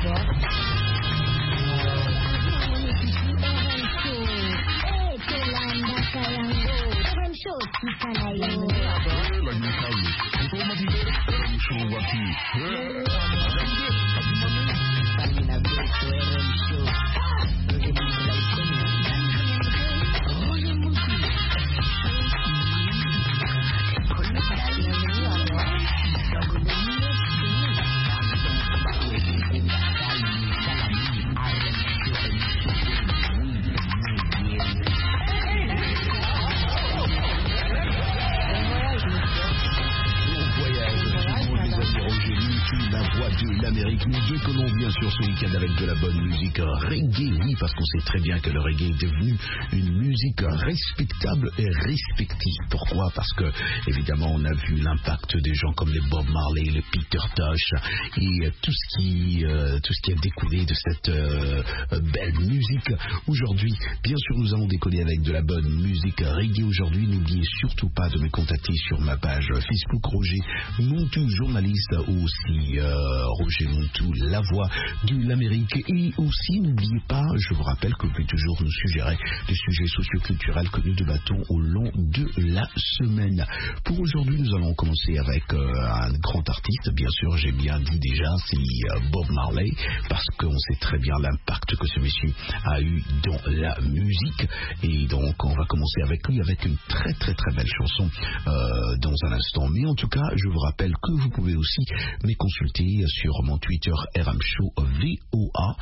Avec de la bonne musique reggae, oui, parce qu'on sait très bien que le reggae est devenu une musique respectable et respective. Pourquoi? Parce que, évidemment, on a vu l'impact des gens comme les Bob Marley, les Peter Tosh et tout ce qui a découlé de cette belle musique. Aujourd'hui, bien sûr, nous allons décoller avec de la bonne musique reggae. Aujourd'hui, n'oubliez surtout pas de me contacter sur ma page Facebook, Roger Montou, journaliste, aussi Roger Montou, la voix de l'Amérique. Et aussi, n'oubliez pas, je vous rappelle que vous pouvez toujours nous suggérer des sujets socioculturels que nous débattons au long de la semaine. Pour aujourd'hui, nous allons commencer avec un grand artiste. Bien sûr, j'ai bien dit déjà, c'est Bob Marley, parce qu'on sait très bien l'impact que ce monsieur a eu dans la musique. Et donc, on va commencer avec lui, avec une très très très belle chanson dans un instant. Mais en tout cas, je vous rappelle que vous pouvez aussi me consulter sur mon Twitter RMShow VOA.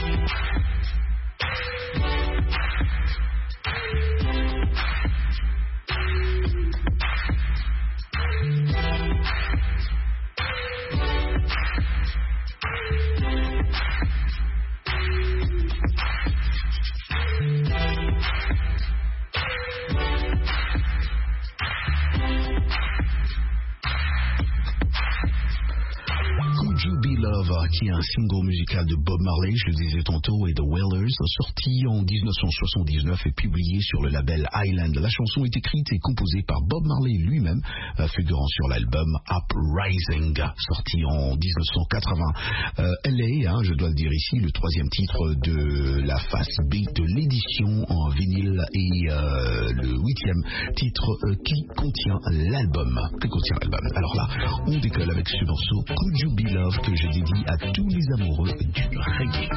Qui est un single musical de Bob Marley, je le disais tantôt, et The Wailers, sorti en 1979 et publié sur le label Island. La chanson est écrite et composée par Bob Marley lui-même, figurant sur l'album Uprising, sorti en 1980. LA, je dois le dire ici, le troisième titre de la face B de l'édition en vinyle et le huitième titre qui contient l'album. Alors là, on décolle avec ce morceau Could You Be Love que je dédie à tous les amoureux du reggae.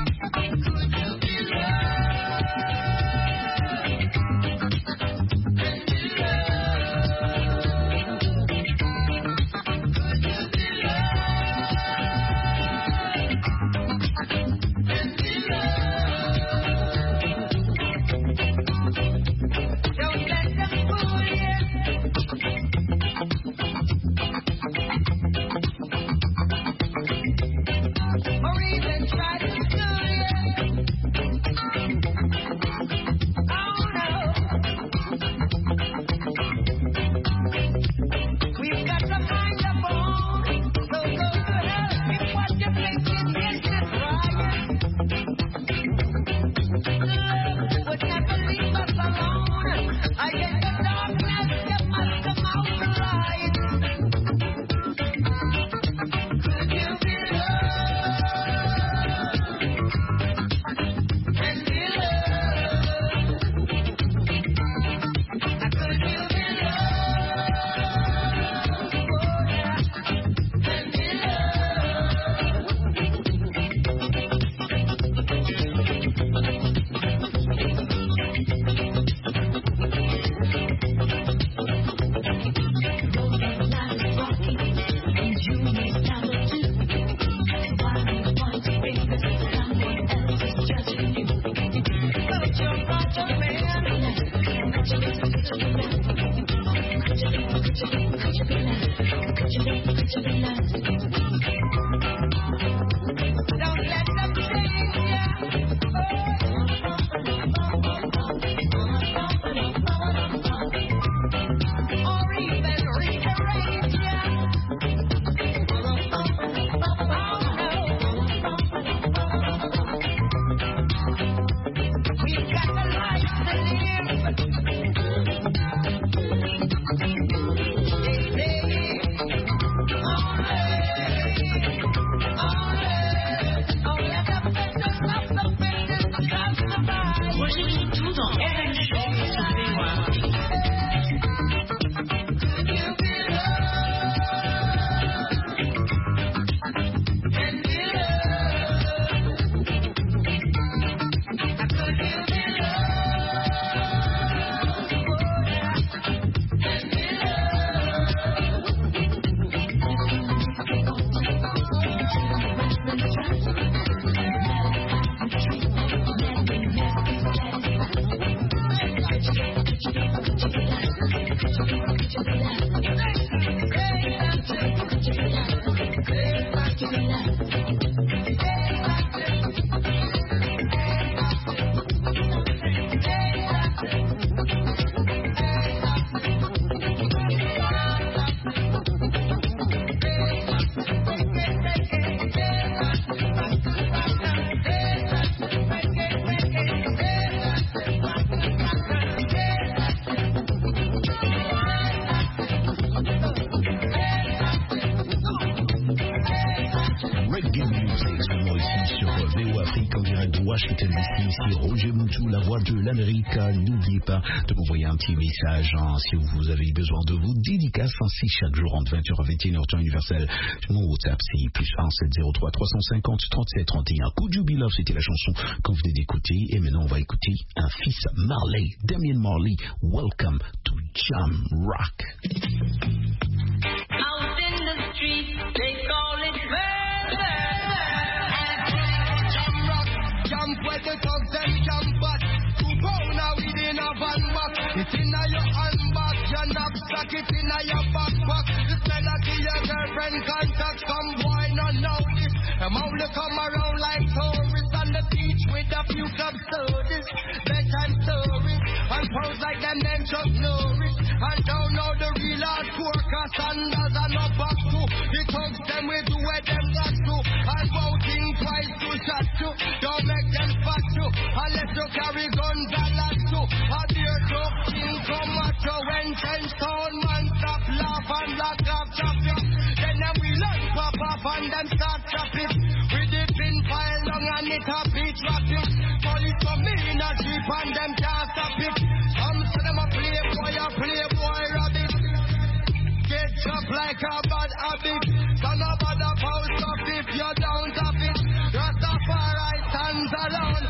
Or even try to do it. c'est exclusivement ici sur VO Afrique en direct de Washington DC. C'est Roger Moutou, la voix de l'Amérique. N'oubliez pas de m'envoyer un petit message si vous avez besoin de vous dédicaces ainsi chaque jour entre 20h et 21h temps universel. Mon WhatsApp c'est +1 703 350 37 31. Could You Be Love, c'était la chanson qu'on venait d'écouter. Et maintenant on va écouter un fils Marley, Damian Marley. Welcome to Jam Rock. Out in the street, they call it murder. Jam rock, jump where the thugs and jump back. 2 pound now within a van back. It's in your handbag, your knapsack, it's in your backpack. The smell of your girlfriend contact, some boy not know this. Them only come around like tourists on the beach with a few club sodas, bedtime stories, and pose like them just know it. And don't know the real hardcore, cause sandals are not back to. The thugs them we do where them got to. And voting twice to shot to. Don't make them fat to. Unless you carry guns and lots to. A dear club king come at you when 10 stone man stop laugh and block off traffic. Then them we learn pop off and them start traffic. With the pin file long and it a beat traffic. Police come in a jeep and them can't stop it. Some say them a playboy rabbit. Get chopped like a bad habit. So no bother post up if you don't have it. Rastafari stands alone.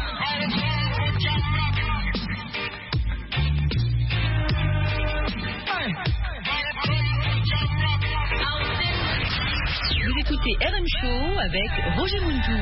Vous écoutez RM Show avec Roger Moutou.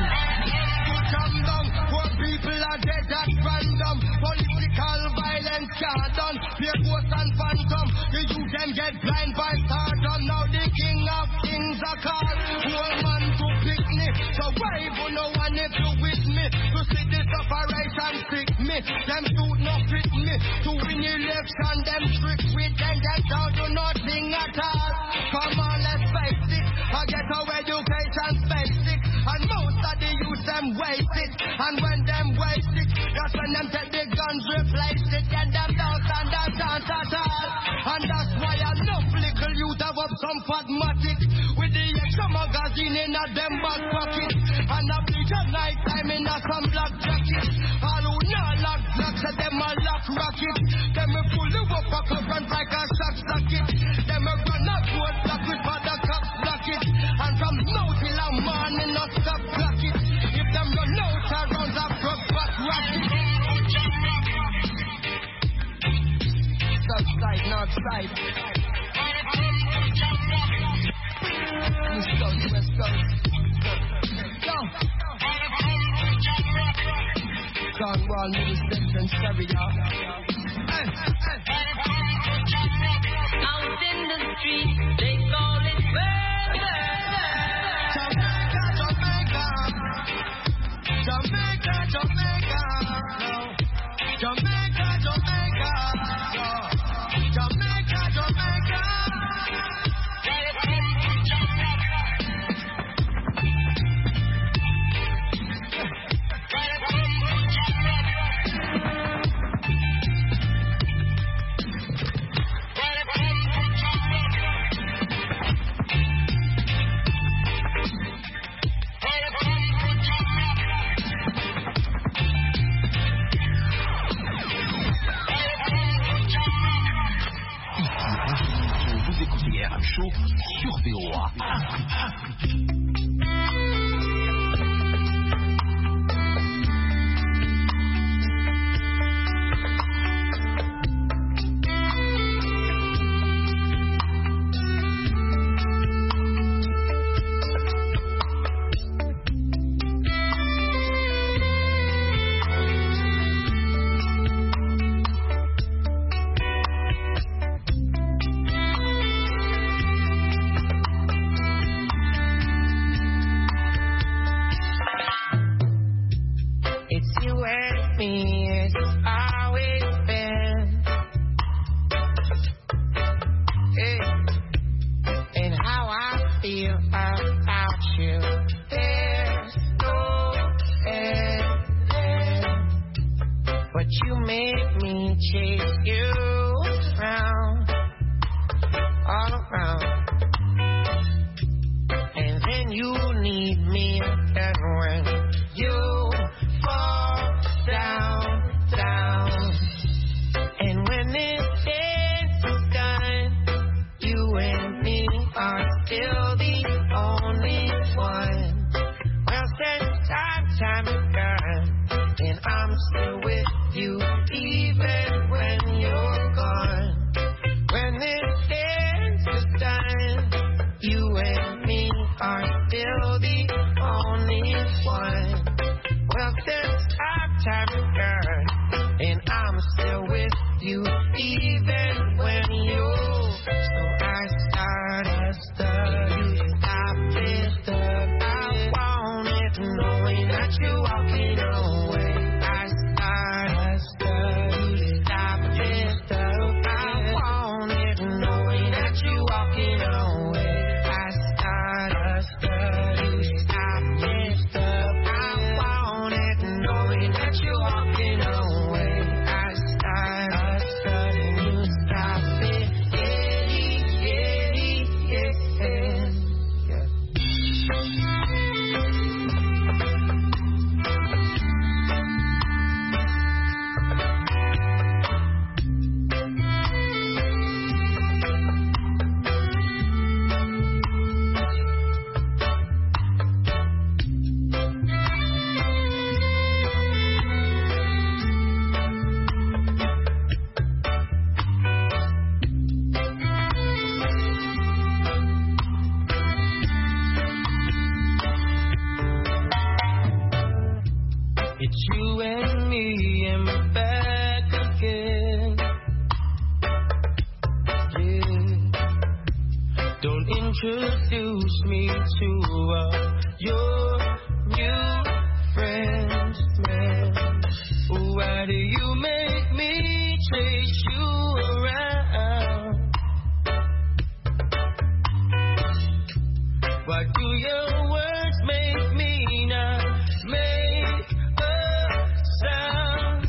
Poor people are dead at random. Political violence can't done. Fear ghosts and phantom. The youth them get blind by stardom. Now the king of kings are called. Poor man to pick me. So why you no one if you with me? To see this operation trick me. Them suit no fit me. To win election them trick with them. Them don't do nothing at all. Come on, let's face it. I get our education basic. And most of the youth them waste it. And when them waste it, that's when them take the guns, replace it. Then them don't stand a chance at all. And that's why enough little youth have up some fatmatic. With the extra magazine in a them back pocket. And a bleacher night time in a some black jacket. All who not lock blocks at them a lock rocket. Them a pull you up a cup and like a shock socket. Them a run a coat block with the cops block it. And from now till a morning not stop block it. If them run out around the front back rocket. South side, north side. East coast, west coast. Go. Cornwall, Middle States and Serbia. Out in the street, they call it murder. Jamaica, Jamaica. Jamaica, Jamaica. Jamaica, Jamaica. Jamaica, Jamaica. Vous écoutez RM Show sur VOA Afrique. And you need me. And when you fall down, and when this dance is done, you and me are still the only one. Well, since time is gone, and I'm still with you, even when you're gone. When this dance is done, you and me are still the only one. Well, since time is gone, and I'm still with you, even when you. So I started studying, I wanted knowing that you're walking away. I started studying, I wanted knowing that you're walking away. I started studying, I wanted knowing that you're walking away. I started studying, you stop it, it's you and me and we're back again. Yeah. Don't introduce me to your new friends, man. Why do you make me chase you around? Why do your words make me not make sound?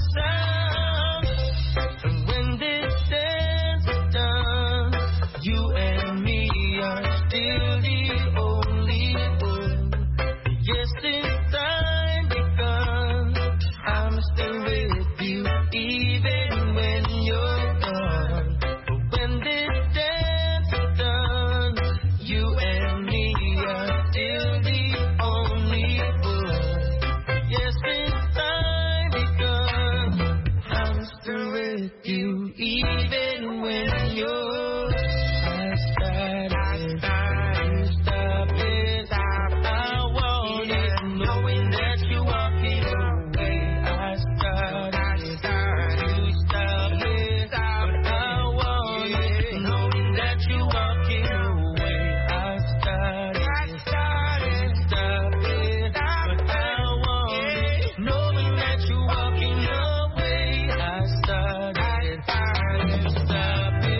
And when this dance is done, you and me are still the only one. Yes, since time begun, I'm still with you, even when you're gone. But when this dance is done, you and me are still the only one. Yes, since time begun, I'm still with you, even when you're. I started, stop it. I want it, knowing that you're walking away. I started, you stop it. But I want it, knowing that you're walking away. I started, stop it. But I want it, knowing that you're walking away. I started, stop it.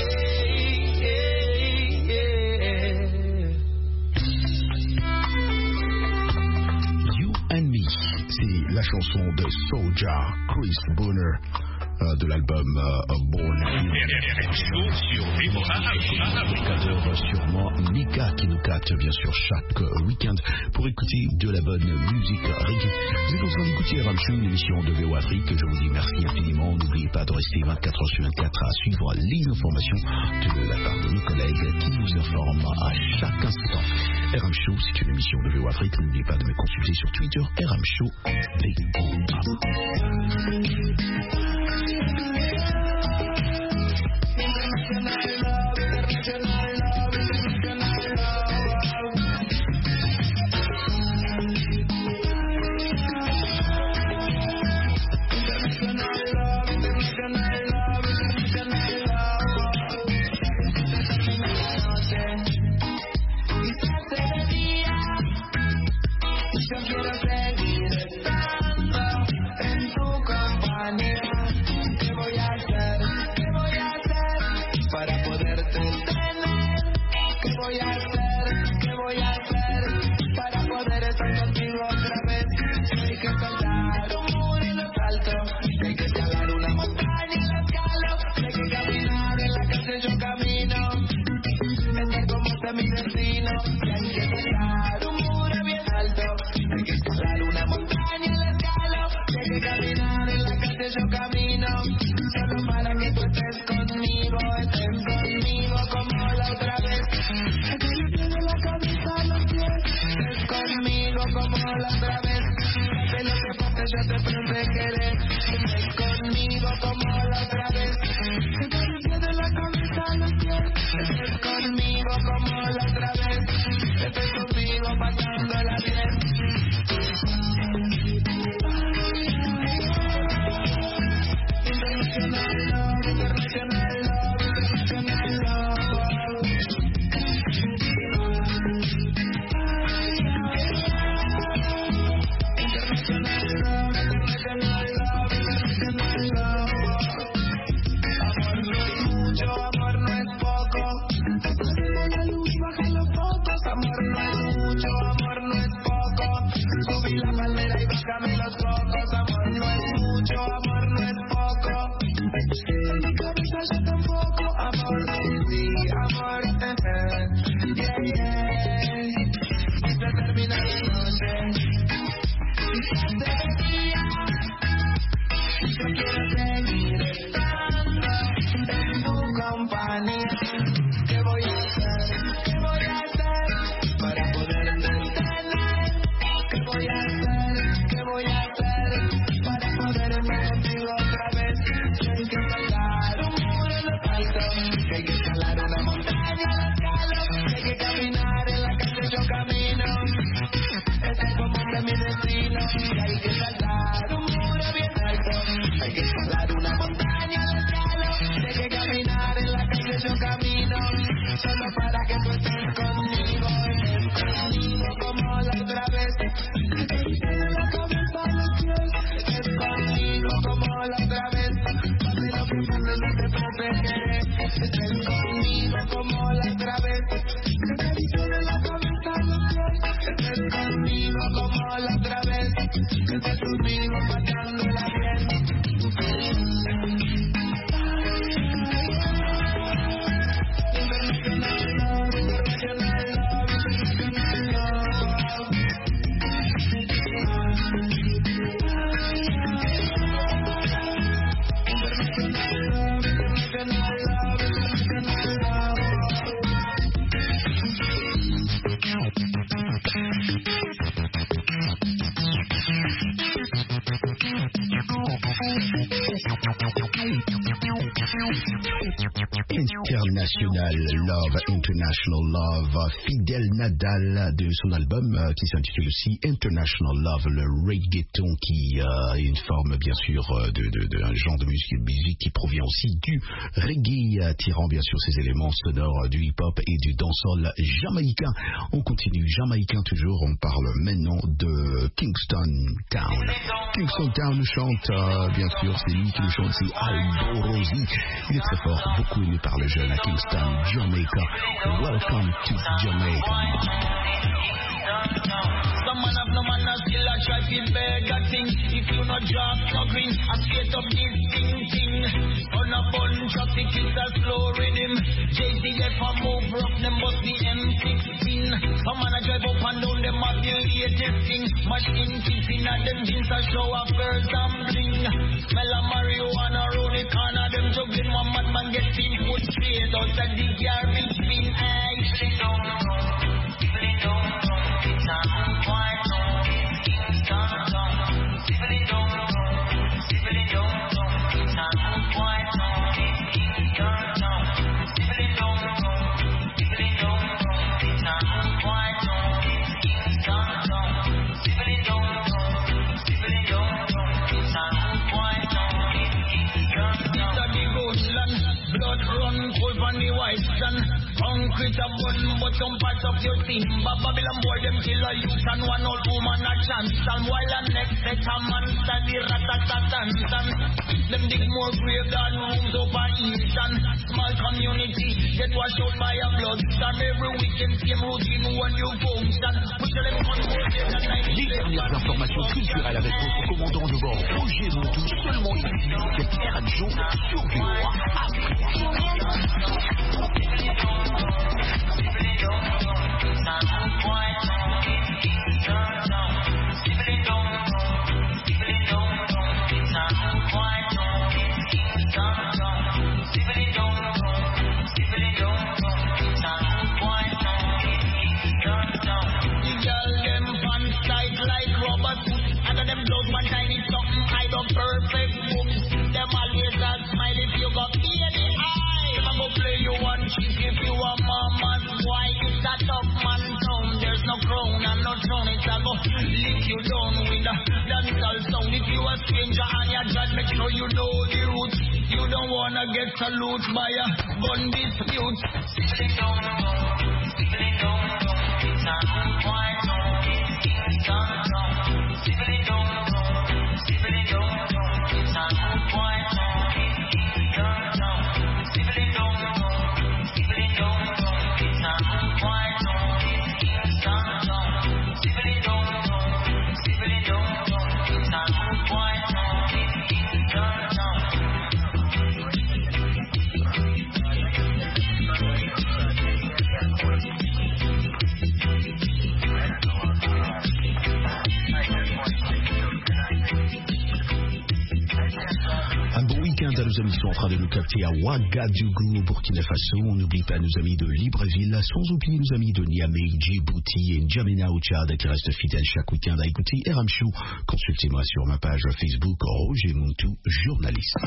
You and Me, c'est la chanson de Soulja, Chris Bonner, de l'album Born In. Sûrement Mika qui nous capte bien sûr chaque week-end pour écouter de la bonne musique reggae. Vous êtes en train d'écouter Ram Show, une émission de VO Afrique. Je vous dis merci infiniment. N'oubliez pas de rester 24 heures sur 24 à suivre les informations de la part de nos collègues qui vous informent à chaque instant. RM Show, c'est une émission de VO Afrique. N'oubliez pas de me consulter sur Twitter, RM Show, Mi destino, y hay que pasar un muro bien alto, hay otra vez. Pase lo que pase, yo te protegeré. Ven conmigo como la otra vez. De la cabeza a los pies. Ven conmigo como la otra vez. Ven conmigo pasándola bien. International love, international love, international love. International love, international love, international love. Amor no es mucho, amor no es poco. Apagamos la luz, baja los focos. Amor no es mucho, amor no es poco. Subí la palmera y bájame los cocos. Amor no es mucho, amor no es poco. En mi cabeza yo tampoco. Amor, sí, amor, yeah, yeah. Y se termina la noche. Y se hace de día. Yo quiero seguir estando en tu compañía. ¿Qué voy a hacer? ¿Qué voy a hacer para poderte tener? ¿Qué voy a hacer? ¿Qué voy a hacer para poderme contigo otra vez? Que hay que saltar un muro de asfalto, que hay que escalar una montaña de escalo, que hay que caminar en la calle yo camino. Este es como que mi destino. Y hay que saltar un muro bien alto, hay que escalar una montaña de escalo, que hay que caminar en la calle yo camino. Solo para que tú estés conmigo, estés conmigo como la otra vez. De la cabeza a los pies, estés conmigo como la otra vez. Pase lo que pase, no te protegeré. Estés conmigo como la otra vez. De la cabeza a los pies, estés conmigo como la otra vez. Estés conmigo pasándola bien. International Love, Fidel Nadal de son album qui s'intitule aussi International Love, le reggaeton qui est une forme bien sûr d'un genre de musique qui provient aussi du reggae, tirant bien sûr ses éléments sonores du hip-hop et du dancehall jamaïcain. On continue, jamaïcain toujours, on parle maintenant de Kingston Town. Kingston Town chante, bien sûr, c'est lui qui le chante, c'est Aldo Rosi. Il est très fort, beaucoup aimé par les jeunes à Kingston, Jamaica. Welcome to Jamaica. Some man have no man, still a try to beg a thing. If you not drop no green, I straight up this thing. On a bun traffic, it's a slow rhythm. JTF a move rough, them bust the M16. Some man a drive up and down, them have the latest thing. Machine tipping at them jeans a show off girls and bling. Smell a marijuana round the corner, them juggling. One madman get seen foot straight outside the garbage bin. Ay, they don't know, they don't know. It's a quite long, Kingston Town. Simply don't know, simply don't know. It's a quite long, Kingston Town. Simply don't know, simply don't know. It's a quite long, Kingston Town. Simply don't know, simply don't know. It's a quite long, Kingston Town. It's a big ocean, blood run cold on the white sun. Concrete a bun, but some parts of your team. Babylon boy, them kill a youth and one old woman a chance. And while the next set a man study rat-a-tat-tan. Them dig more grave than rooms over Eastern. Small community, get washed out by a blood storm. Every weekend, same routine, one new function. Les dernières informations culturelles avec votre commandant de bord, Roger Montou, seulement ici, c'est Radio sur du Roi. you down with a dancehall sound. If you a stranger and you judge, make sure you know the roots. You don't wanna get salute by a gun dispute. Sibling down, sibling down, it's a white town, Kingston town. Sibling down, sibling down, it's a white town, Kingston town. Sibling down, sibling down, it's a white town, Kingston town. Sibling down, sibling down, it's a white town, Kingston town. Un bon week-end à nos amis qui sont en train de nous capter à Ouagadougou au Burkina Faso. On n'oublie pas nos amis de Libreville, sans oublier nos amis de Niamey, Djibouti et N'Djamena au Tchad qui restent fidèles chaque week-end à écouter RM Show. Consultez-moi sur ma page Facebook Roger Montou, journaliste.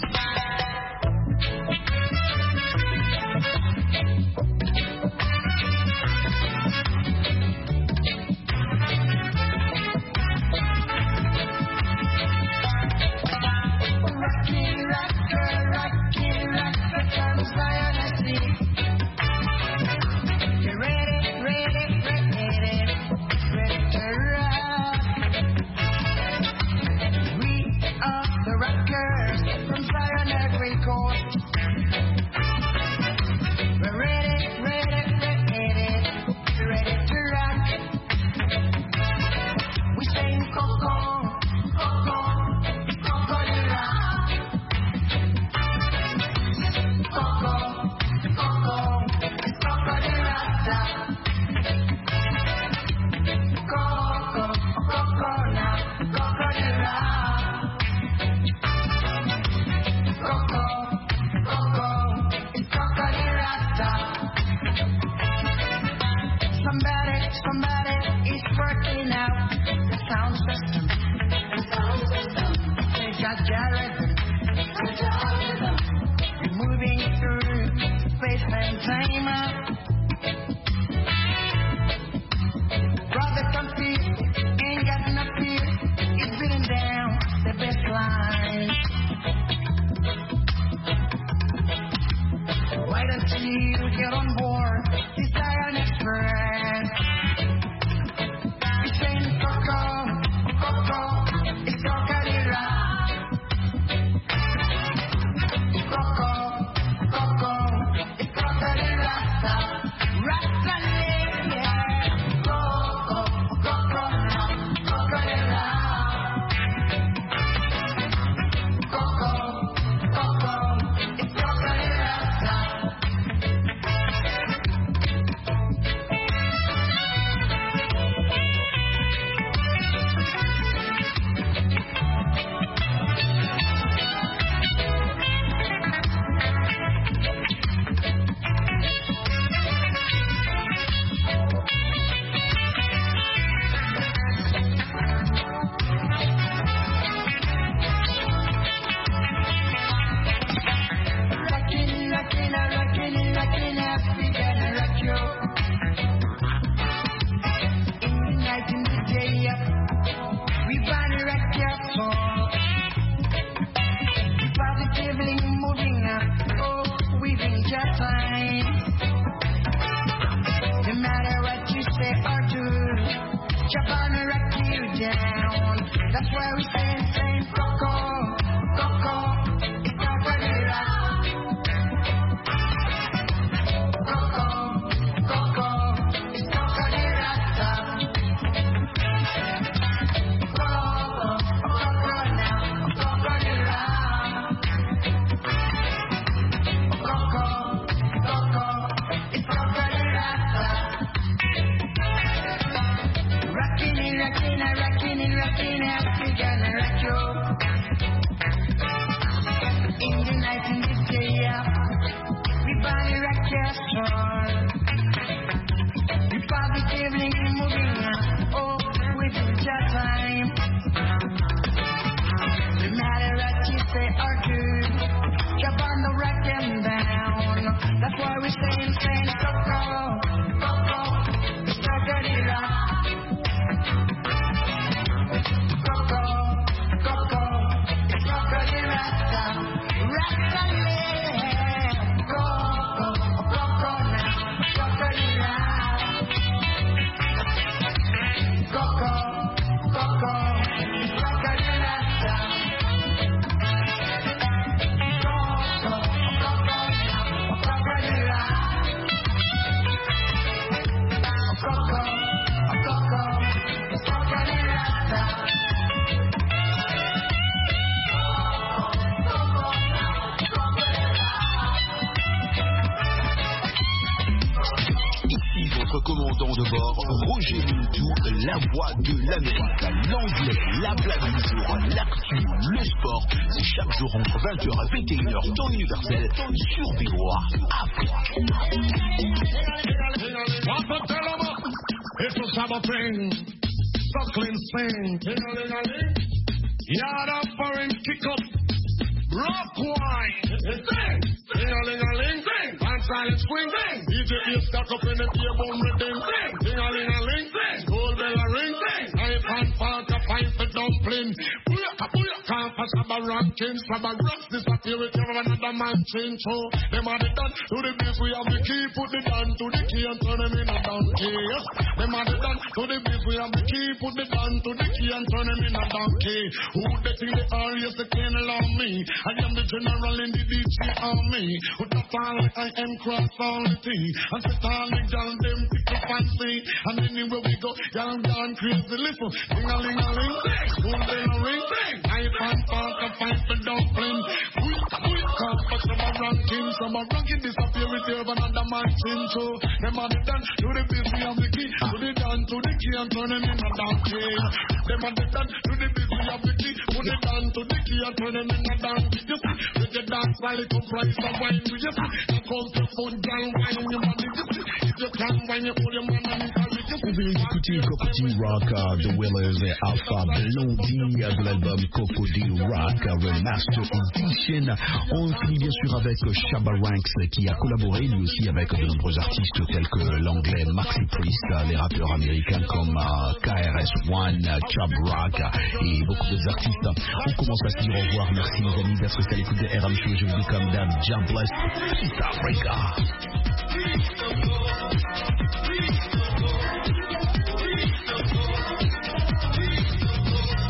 de bord, Roger Mintou, la voix de l'Amérique, l'anglais, la blague du jour, l'actu, le sport. C'est chaque jour entre 20h et 21h, temps universel, sur VOA Afrique. It's a Sabbath thing, suckling sing, yard up foreign kick up, rock wine, sing, ding-a-ling-a-ling, sing, and silent swing, sing, DJ is stuck up in the table rhythm, sing, ding-a-ling-a-ling, sing, gold bell a ring, sing, knife and fork a fight for dumpling, can't pass Sabbath ranking, Sabbath rocks disappear with another man change, so them are the done to the biz, we have the key, put the down to the key and turn them in a donkey, yes, them are the done to the biz, we have the key, put the down to the key and turn them in a donkey, who they think they are, yes, they can't allow me, I am the general in the DJ army, with the fall I am cross all the thing, and sit all the gal them pick up fancy, and anywhere we go, y'all gone crazy, listen, ding-a-ling-a-ling, gold bell a ring, knife and fork a fight for dumpling, can't pass some ranking disappear with you another man chin, so them are the done to the biz, we have the key, to the down to the key and turn them in a donkey, them are the done to the biz, we have the key, put it down to the key and turn them in a donkey, you see, with the dance while it price of wine, you see, I come to food, girl, wine your money, you see, if you can't wine, you put your man on the carry, you see. Écoutez Cocody Rock, The Willers et Alpha Blondie de l'album Cocody Rock Remaster Edition. On finit bien sûr avec Shabba Ranks qui a collaboré lui aussi avec de nombreux artistes tels que l'anglais Maxi Priest, les rappeurs américains comme KRS-One, Chub Rock et beaucoup d'autres artistes. On commence à se dire au revoir. Merci mes amis d'être restés à l'écoute de RM Show. Je vous dis comme d'hab, God bless East Africa.